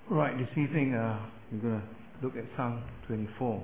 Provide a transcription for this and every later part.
Right, this evening we're going to look at Psalm 24.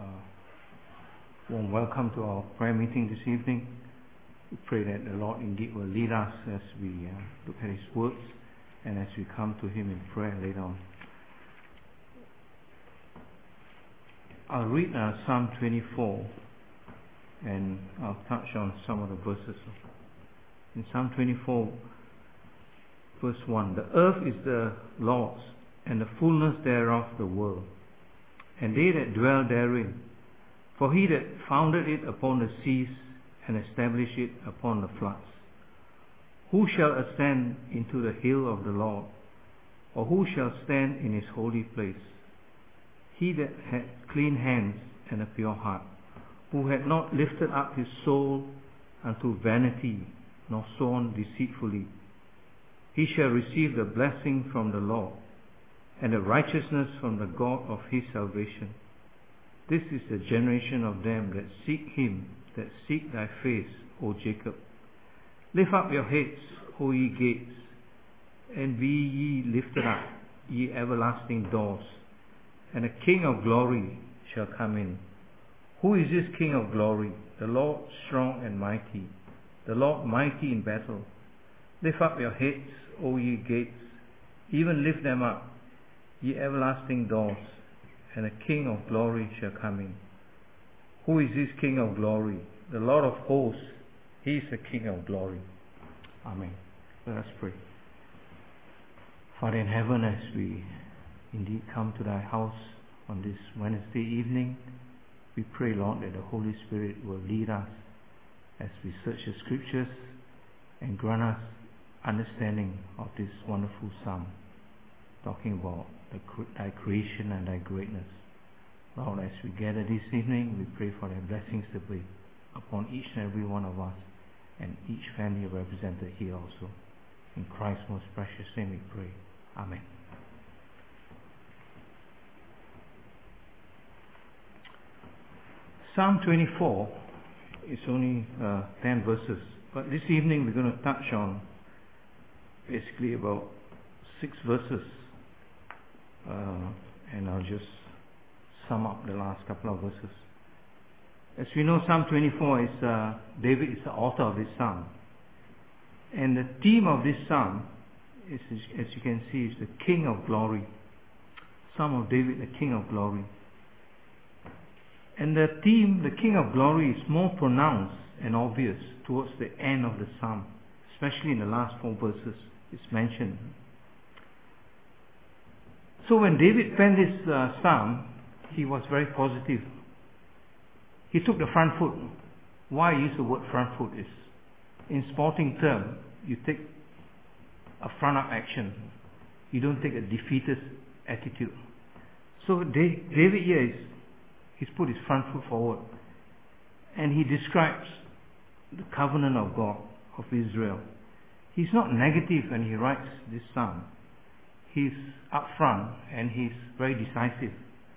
Warm welcome to our prayer meeting this evening. We pray that the Lord indeed will lead us as we look at His words and as we come to Him in prayer later on. I'll read Psalm 24 and I'll touch on some of the verses. In Psalm 24, verse 1, the earth is the Lord's, and the fullness thereof the world, and they that dwell therein. For He that founded it upon the seas, and established it upon the floods. Who shall ascend into the hill of the Lord, or who shall stand in His holy place? He that had clean hands and a pure heart, who had not lifted up his soul unto vanity, nor sworn deceitfully. He shall receive the blessing from the Lord, and the righteousness from the God of his salvation. This is the generation of them that seek Him, that seek thy face, O Jacob. Lift up your heads, O ye gates, and be ye lifted up, ye everlasting doors, and the King of glory shall come in. Who is this King of glory? The Lord strong and mighty, the Lord mighty in battle. Lift up your heads, O ye gates, even lift them up, ye everlasting doors, and the King of glory shall come in. Who is this King of glory? The Lord of hosts, He is the King of glory. Amen. Let us pray. Father in heaven, as we indeed come to thy house on this Wednesday evening, we pray, Lord, that the Holy Spirit will lead us as we search the scriptures and grant us understanding of this wonderful psalm, talking about thy creation and thy greatness. Lord, as we gather this evening, we pray for thy blessings to be upon each and every one of us and each family represented here also. In Christ's most precious name we pray. Amen. Psalm 24 is only 10 verses, but this evening we're going to touch on basically about 6 verses. And I'll just sum up the last couple of verses. As we know, Psalm 24 is David is the author of this psalm, and the theme of this psalm is, as you can see, is the King of Glory. Psalm of David, the King of Glory. And the theme, the King of Glory, is more pronounced and obvious towards the end of the psalm, especially in the last 4 verses. It's mentioned. So when David penned this psalm, he was very positive. He took the front foot. Why I use the word front foot is, in sporting term, you take a front up action. You don't take a defeatist attitude. So David here he's put his front foot forward, and he describes the covenant of God, of Israel. He's not negative when he writes this psalm. He's upfront and he's very decisive.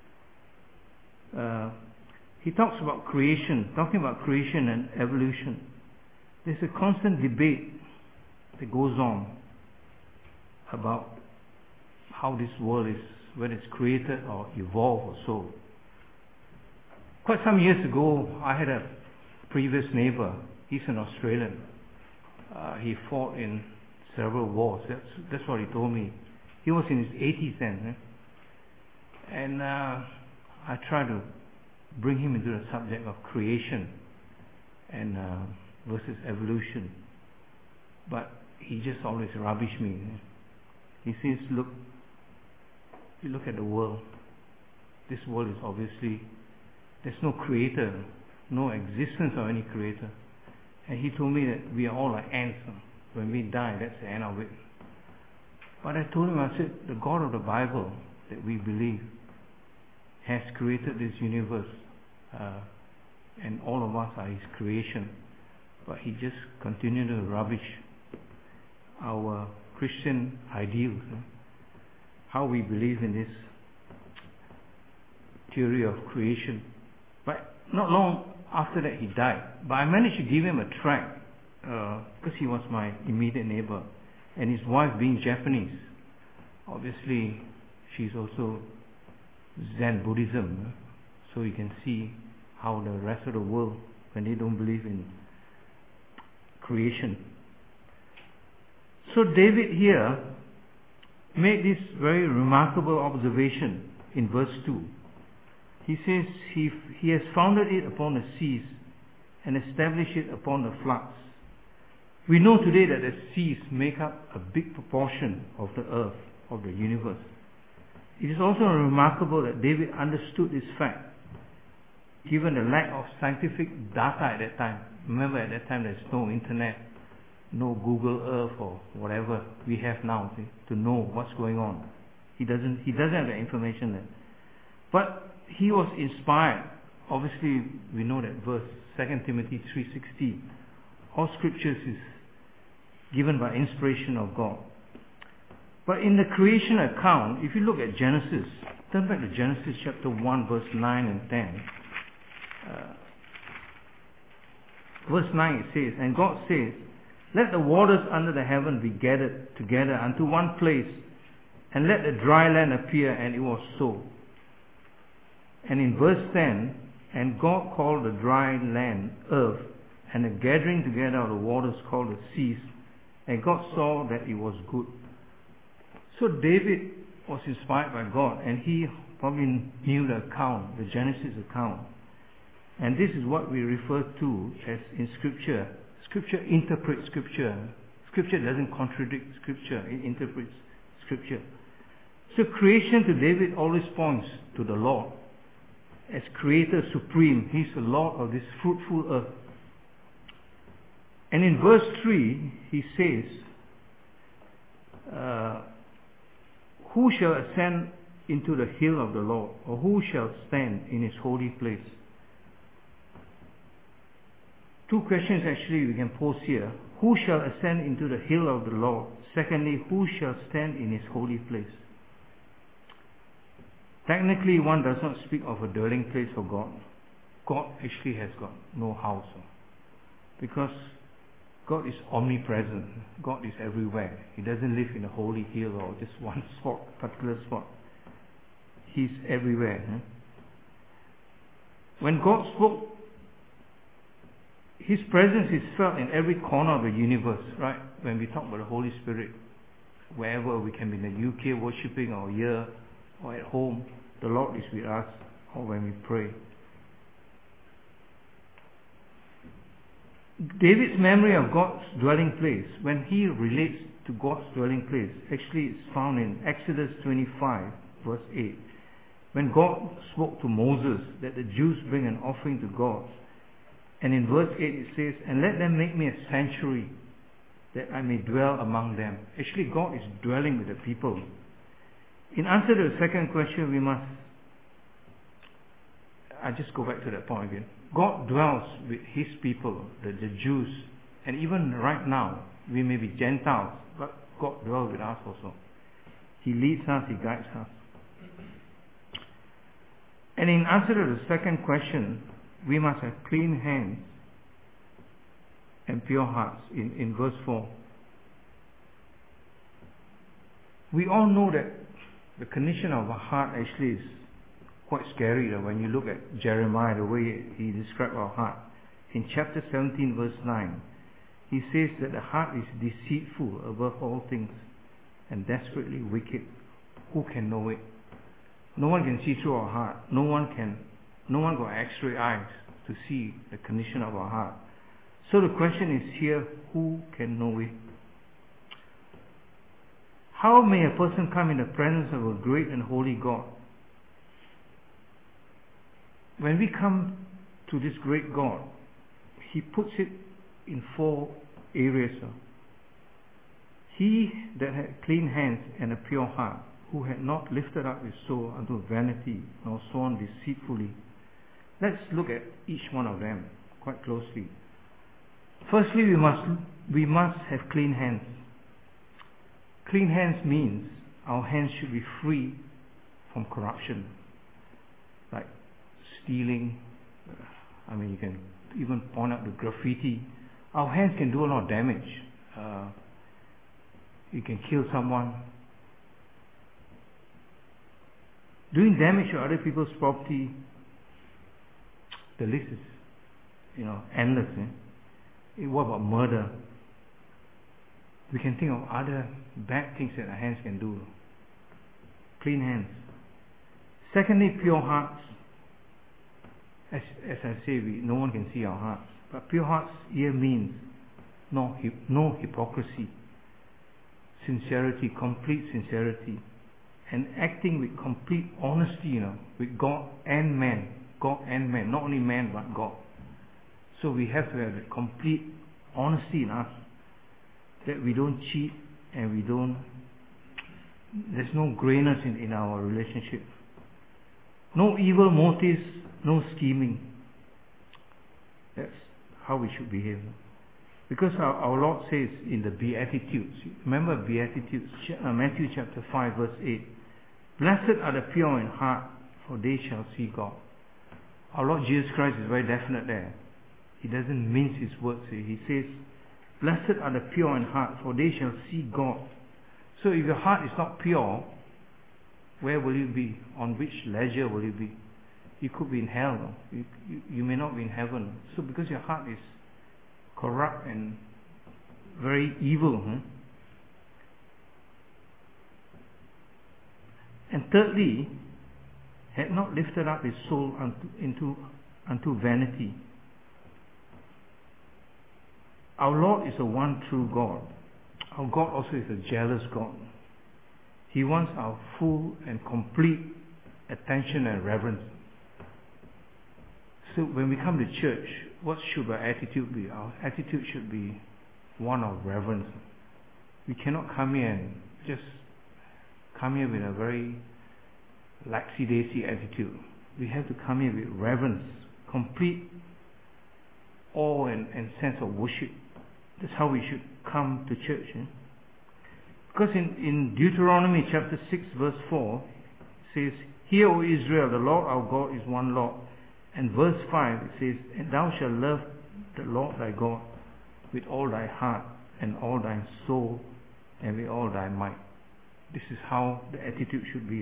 He talks about creation, talking about creation and evolution. There's a constant debate that goes on about how this world is, whether it's created or evolved or so. Quite some years ago, I had a previous neighbor. He's an Australian. He fought in several wars. That's what he told me. He was in his 80s then. And I tried to bring him into the subject of creation and versus evolution. But he just always rubbished me. He says, look at the world. This world is obviously, there's no creator, no existence of any creator. And he told me that we are all like ants. When we die, that's the end of it. But I told him, I said, the God of the Bible that we believe has created this universe, and all of us are His creation. But he just continued to rubbish our Christian ideals, how we believe in this theory of creation. But not long after that he died. But I managed to give him a tract, because he was my immediate neighbor, and his wife being Japanese, obviously she's also Zen Buddhism. So you can see how the rest of the world, when they don't believe in creation. So David here made this very remarkable observation in verse 2. He says he has founded it upon the seas and established it upon the floods. We know today that the seas make up a big proportion of the earth, of the universe. It is also remarkable that David understood this fact, given the lack of scientific data at that time. Remember, at that time there's no internet, no Google Earth or whatever we have now to know what's going on. He doesn't have the information there. But he was inspired. Obviously, we know that verse 2 Timothy 3:16. All scriptures is given by inspiration of God. But in the creation account, if you look at Genesis, turn back to Genesis chapter 1, verse 9 and 10. Verse 9 it says, and God says, let the waters under the heaven be gathered together unto one place, and let the dry land appear, and it was so. And in verse 10, and God called the dry land earth, and the gathering together of the waters called the seas, and God saw that it was good. So David was inspired by God, and he probably knew the account, the Genesis account. And this is what we refer to as in Scripture. Scripture interprets Scripture. Scripture doesn't contradict Scripture, it interprets Scripture. So creation to David always points to the Lord. As Creator Supreme, He's the Lord of this fruitful earth. And in verse 3, he says, who shall ascend into the hill of the Lord, or who shall stand in His holy place? Two questions actually we can pose here. Who shall ascend into the hill of the Lord? Secondly, who shall stand in His holy place? Technically, one does not speak of a dwelling place for God. God actually has got no house. Because God is omnipresent. God is everywhere. He doesn't live in a holy hill or just one spot, particular spot. He's everywhere. When God spoke, His presence is felt in every corner of the universe, right? When we talk about the Holy Spirit, wherever we can be in the UK worshipping, or here, or at home, the Lord is with us, or when we pray. David's memory of God's dwelling place, when he relates to God's dwelling place, actually is found in Exodus 25, verse 8. When God spoke to Moses that the Jews bring an offering to God, and in verse 8 it says, and let them make me a sanctuary, that I may dwell among them. Actually, God is dwelling with the people. In answer to the second question, I just go back to that point again. God dwells with His people, the Jews, and even right now, we may be Gentiles, but God dwells with us also. He leads us, He guides us. And in answer to the second question, we must have clean hands and pure hearts in verse 4. We all know that the condition of our heart actually is quite scary when you look at Jeremiah, the way he described our heart. In chapter 17, verse 9, he says that the heart is deceitful above all things and desperately wicked. Who can know it? No one can see through our heart. No one got X-ray eyes to see the condition of our heart. So the question is here, who can know it? How may a person come in the presence of a great and holy God? When we come to this great God, He puts it in 4 areas. He that had clean hands and a pure heart, who had not lifted up his soul unto vanity, nor sworn deceitfully. Let's look at each one of them quite closely. Firstly, we must have clean hands. Clean hands means our hands should be free from corruption, like stealing. You can even point out the graffiti. Our hands can do a lot of damage. You can kill someone. Doing damage to other people's property, the list is, endless. What about murder? We can think of other bad things that our hands can do. Clean hands. Secondly, pure hearts. As I say, no one can see our hearts. But pure hearts here means no hypocrisy. Sincerity, complete sincerity. And acting with complete honesty, with God and man. God and man. Not only man, but God. So we have to have a complete honesty in us. That we don't cheat and there's no grayness in our relationship. No evil motives, no scheming. That's how we should behave. Because our Lord says in the Beatitudes, remember Beatitudes, Matthew chapter 5 verse 8, blessed are the pure in heart, for they shall see God. Our Lord Jesus Christ is very definite there. He doesn't mince his words here. He says, blessed are the pure in heart, for they shall see God. So if your heart is not pure, where will you be? On which ledger will you be? You could be in hell. You may not be in heaven. So because your heart is corrupt and very evil. And thirdly, had not lifted up his soul unto vanity. Our Lord is the one true God. Our God also is a jealous God. He wants our full and complete attention and reverence. So when we come to church, what should our attitude be? Our attitude should be one of reverence. We cannot come here and just come here with a very laxy-daisy attitude. We have to come here with reverence, complete awe and sense of worship. That's how we should come to church. Because in Deuteronomy chapter 6 verse 4 it says, hear, O Israel, the Lord our God is one Lord. And verse 5 it says, and thou shalt love the Lord thy God with all thy heart and all thy soul and with all thy might. This is how the attitude should be.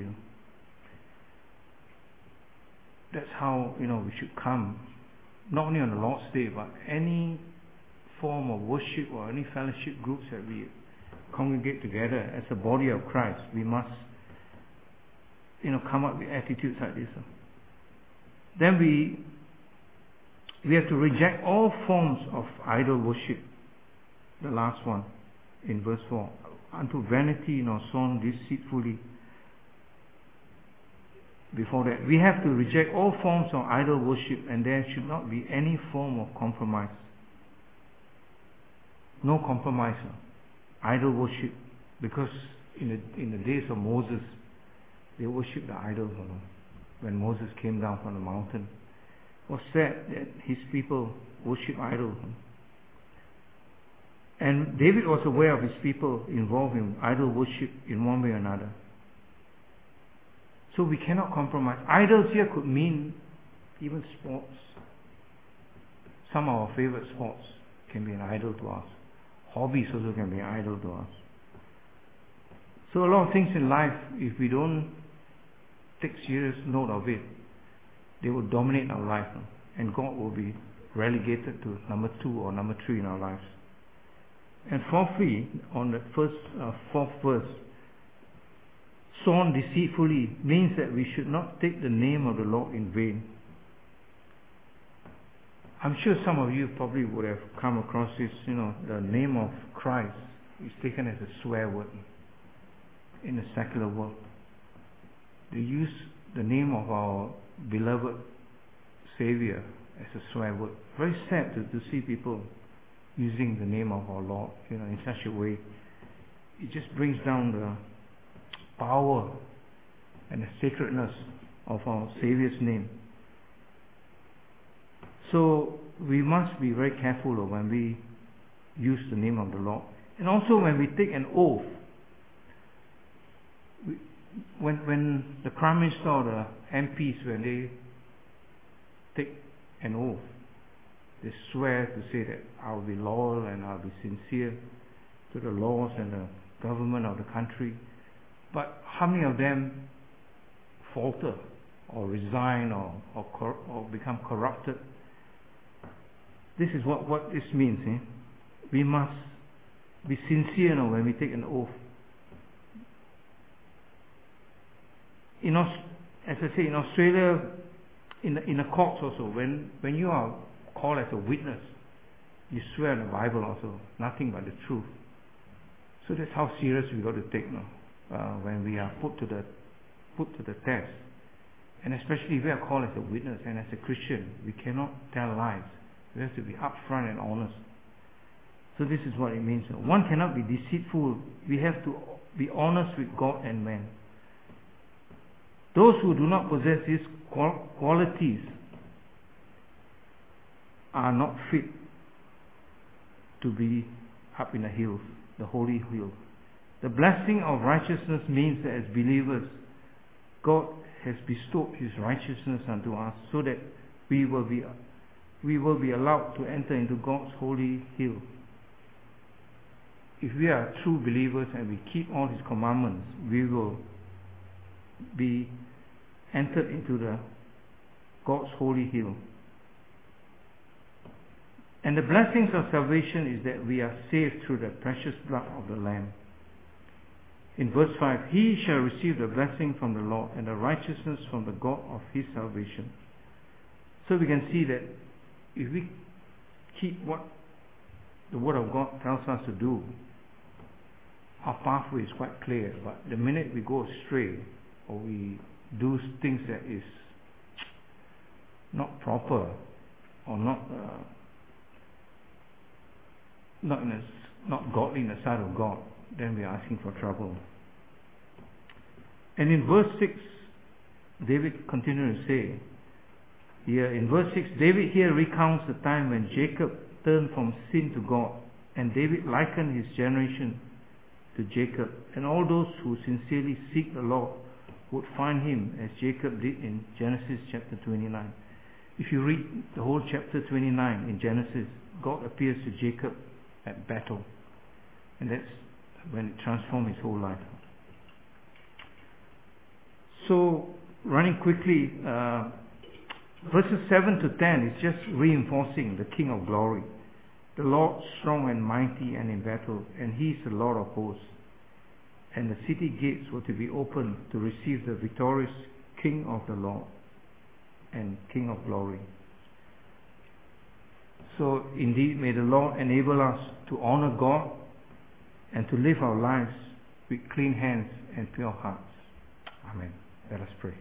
That's how we should come, not only on the Lord's Day, but any form of worship or any fellowship groups that we congregate together as a body of Christ. We must come up with attitudes like this. Then we have to reject all forms of idol worship. The last one in verse 4, unto vanity sown deceitfully. Before that, we have to reject all forms of idol worship, and there should not be any form of compromise. No compromise. Idol worship, because in the days of Moses, they worshipped the idols. When Moses came down from the mountain, it was said that his people worship idols. And David was aware of his people involved in idol worship in one way or another. So we cannot compromise. Idols here could mean even sports. Some of our favorite sports can be an idol to us. Hobbies also can be an idol to us. So a lot of things in life, if we don't take serious note of it, they will dominate our life, and God will be relegated to number 2 or number 3 in our lives. And fourthly, on the fourth verse, sown deceitfully means that we should not take the name of the Lord in vain. I'm sure some of you probably would have come across this, the name of Christ is taken as a swear word in the secular world. They use the name of our beloved Savior as a swear word. Very sad to see people using the name of our Lord, in such a way. It just brings down the power and the sacredness of our Savior's name. So we must be very careful when we use the name of the Lord. And also when we take an oath. When the Prime Minister or the MPs, when they take an oath, they swear to say that I'll be loyal and I'll be sincere to the laws and the government of the country. But how many of them falter or resign or become corrupted. This is what this means. We must be sincere when we take an oath. As I say, in Australia, in the courts also, when you are called as a witness, you swear on the Bible also, nothing but the truth. So that's how serious we got to take now, when we are put to the test. And especially if we are called as a witness and as a Christian, we cannot tell lies. We have to be upfront and honest. So this is what it means. One cannot be deceitful. We have to be honest with God and man. Those who do not possess these qualities are not fit to be up in the hills, the holy hill. The blessing of righteousness means that as believers, God has bestowed His righteousness unto us so that we will be allowed to enter into God's holy hill. If we are true believers and we keep all His commandments, we will be entered into the God's holy hill. And the blessings of salvation is that we are saved through the precious blood of the Lamb. In verse 5, he shall receive the blessing from the Lord and the righteousness from the God of his salvation. So we can see that if we keep what the Word of God tells us to do, our pathway is quite clear. But the minute we go astray or we do things that is not proper or not godly in the sight of God, then we are asking for trouble. And in verse 6, David continued to say, here in verse 6, David here recounts the time when Jacob turned from sin to God, and David likened his generation to Jacob, and all those who sincerely seek the Lord would find him as Jacob did in Genesis chapter 29. If you read the whole chapter 29 in Genesis, God appears to Jacob at Bethel, and that's when it transformed his whole life. So, running quickly, verses 7 to 10 is just reinforcing the King of Glory, the Lord strong and mighty and in battle, and He is the Lord of hosts. And the city gates were to be opened to receive the victorious King of the Lord and King of Glory. So indeed, may the Lord enable us to honor God and to live our lives with clean hands and pure hearts. Amen. Let us pray.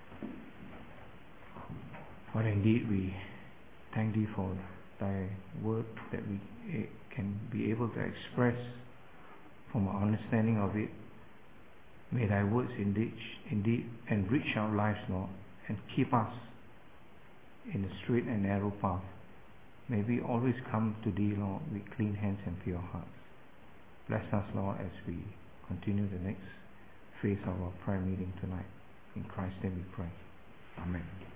Father, indeed we thank Thee for Thy word that we can be able to express from our understanding of it. May Thy words indeed enrich our lives, Lord, and keep us in the straight and narrow path. May we always come to Thee, Lord, with clean hands and pure hearts. Bless us, Lord, as we continue the next phase of our prayer meeting tonight. In Christ's name we pray. Amen.